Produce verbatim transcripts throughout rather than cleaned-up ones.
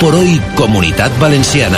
por hoy, Comunitat Valenciana.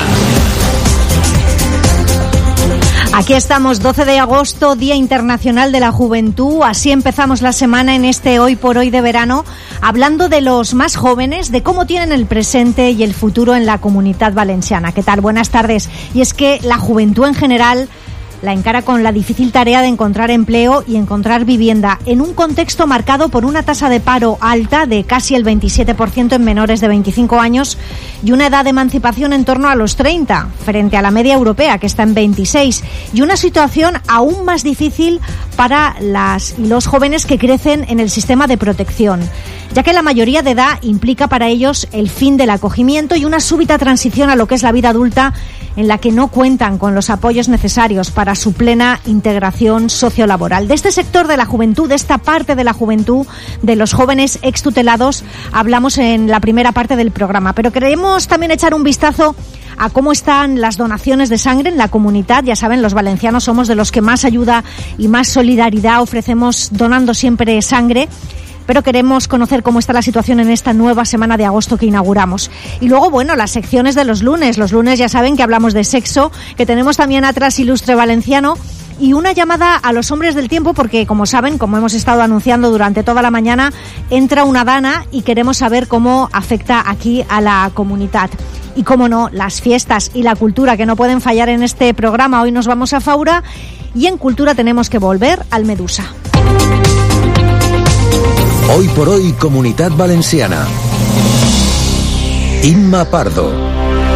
Aquí estamos, doce de agosto, Día Internacional de la Juventud. Así empezamos la semana en este Hoy por Hoy de verano, hablando de los más jóvenes, de cómo tienen el presente y el futuro en la Comunitat Valenciana. ¿Qué tal? Buenas tardes. Y es que la juventud en general la encara con la difícil tarea de encontrar empleo y encontrar vivienda, en un contexto marcado por una tasa de paro alta de casi el veintisiete por ciento en menores de veinticinco años y una edad de emancipación en torno a los treinta, frente a la media europea, que está en veintiséis, y una situación aún más difícil para las y los jóvenes que crecen en el sistema de protección, ya que la mayoría de edad implica para ellos el fin del acogimiento y una súbita transición a lo que es la vida adulta, en la que no cuentan con los apoyos necesarios para su plena integración sociolaboral. De este sector de la juventud, de esta parte de la juventud, de los jóvenes extutelados, hablamos en la primera parte del programa, pero queremos también echar un vistazo a cómo están las donaciones de sangre en la comunidad. Ya saben, los valencianos somos de los que más ayuda y más solidaridad ofrecemos donando siempre sangre, pero queremos conocer cómo está la situación en esta nueva semana de agosto que inauguramos. Y luego, bueno, las secciones de los lunes. Los lunes ya saben que hablamos de sexo, que tenemos también atrás Ilustre Valenciano y una llamada a los hombres del tiempo, porque como saben, como hemos estado anunciando durante toda la mañana, entra una dana y queremos saber cómo afecta aquí a la comunidad. Y cómo no, las fiestas y la cultura que no pueden fallar en este programa. Hoy nos vamos a Faura y en cultura tenemos que volver al Medusa. Hoy por hoy, Comunitat Valenciana. Imma Pardo.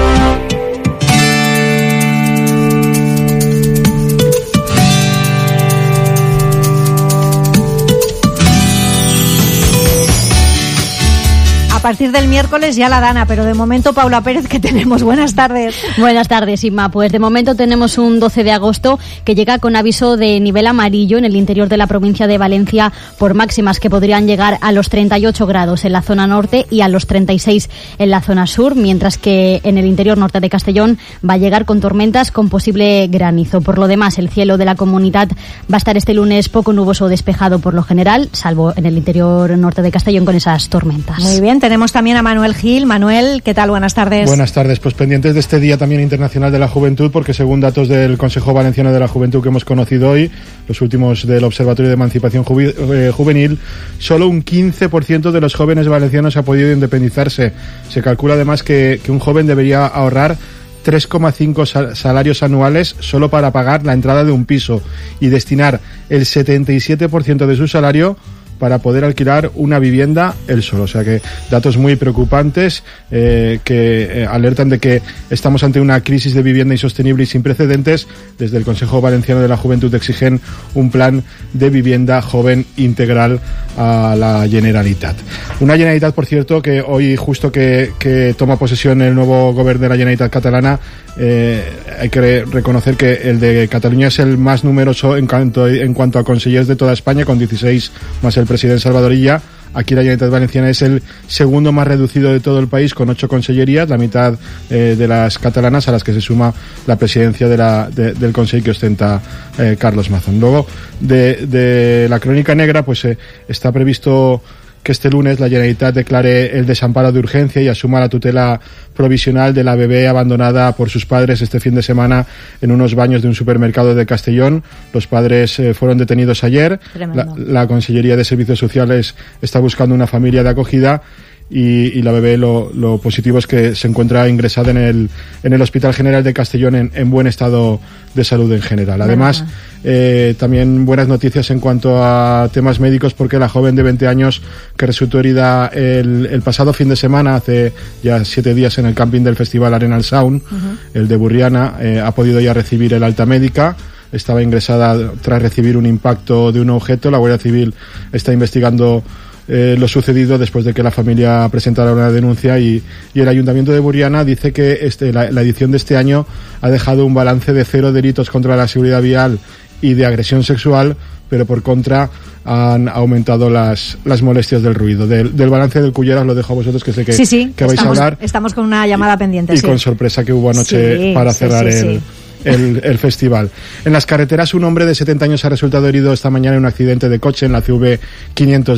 A partir del miércoles ya la dana, pero de momento Paula Pérez, ¿qué tenemos? Buenas tardes. Buenas tardes, Inma. Pues de momento tenemos un doce de agosto que llega con aviso de nivel amarillo en el interior de la provincia de Valencia por máximas que podrían llegar a los treinta y ocho grados en la zona norte y a los treinta y seis en la zona sur, mientras que en el interior norte de Castellón va a llegar con tormentas con posible granizo. Por lo demás, el cielo de la comunidad va a estar este lunes poco nuboso o despejado por lo general, salvo en el interior norte de Castellón con esas tormentas. Muy bien, tenemos Tenemos también a Manuel Gil. Manuel, ¿qué tal? Buenas tardes. Buenas tardes. Pues pendientes de este Día también Internacional de la Juventud, porque según datos del Consejo Valenciano de la Juventud que hemos conocido hoy, los últimos del Observatorio de Emancipación Juvenil, solo un quince por ciento de los jóvenes valencianos ha podido independizarse. Se calcula además que, que un joven debería ahorrar tres coma cinco salarios anuales solo para pagar la entrada de un piso y destinar el setenta y siete por ciento de su salario para poder alquilar una vivienda él solo. O sea que datos muy preocupantes eh, que eh, alertan de que estamos ante una crisis de vivienda insostenible y sin precedentes. Desde el Consejo Valenciano de la Juventud exigen un plan de vivienda joven integral a la Generalitat. Una Generalitat, por cierto, que hoy justo que, que toma posesión el nuevo gobierno de la Generalitat catalana, eh, hay que reconocer que el de Cataluña es el más numeroso en cuanto, en cuanto a consejeros de toda España, con dieciséis más el presidente Salvador Illa. Aquí la Generalitat Valenciana es el segundo más reducido de todo el país, con ocho consellerías, la mitad eh, de las catalanas, a las que se suma la presidencia de la, de, del Consell que ostenta eh, Carlos Mazón. Luego, de, de la crónica negra, pues eh, está previsto que este lunes la Generalitat declare el desamparo de urgencia y asuma la tutela provisional de la bebé abandonada por sus padres este fin de semana en unos baños de un supermercado de Castellón. Los padres eh, fueron detenidos ayer. La, la Consellería de Servicios Sociales está buscando una familia de acogida. Y, y la bebé lo, lo positivo es que se encuentra ingresada en el, en el Hospital General de Castellón en, en buen estado de salud en general. Además, eh, también buenas noticias en cuanto a temas médicos, porque la joven de veinte años que resultó herida el, el pasado fin de semana, hace ya siete días en el camping del Festival Arenal Sound, uh-huh. el de Burriana, eh, ha podido ya recibir el alta médica. Estaba ingresada tras recibir un impacto de un objeto. La Guardia Civil está investigando Eh, lo sucedido después de que la familia presentara una denuncia y, y el Ayuntamiento de Burriana dice que este, la, la edición de este año ha dejado un balance de cero delitos contra la seguridad vial y de agresión sexual, pero por contra han aumentado las, las molestias del ruido. Del, del balance del Culleras lo dejo a vosotros, que sé que, sí, sí, que vais estamos, a hablar. Estamos con una llamada pendiente. Y sí. con sorpresa que hubo anoche sí, para sí, cerrar sí, el... sí. El, el festival. En las carreteras, un hombre de setenta años ha resultado herido esta mañana en un accidente de coche en la C V quinientos